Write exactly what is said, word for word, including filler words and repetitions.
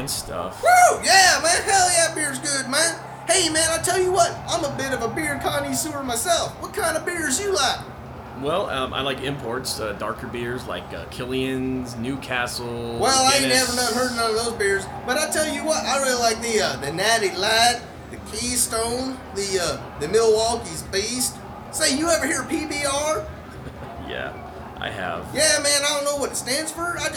and stuff. Woo! Yeah, man. Hell yeah, beer's good, man. Hey, man, I tell you what, I'm a bit of a beer connoisseur myself. What kind of beers you like? Well, um, I like imports, uh, darker beers like uh, Killian's, Newcastle. Well, I ain't Guinness. never none heard none of those beers, but I tell you what, I really like the uh, the Natty Light, the Keystone, the uh, the Milwaukee's Beast. Say, you ever hear P B R? Yeah, I have. Yeah, man, I don't know what it stands for. I just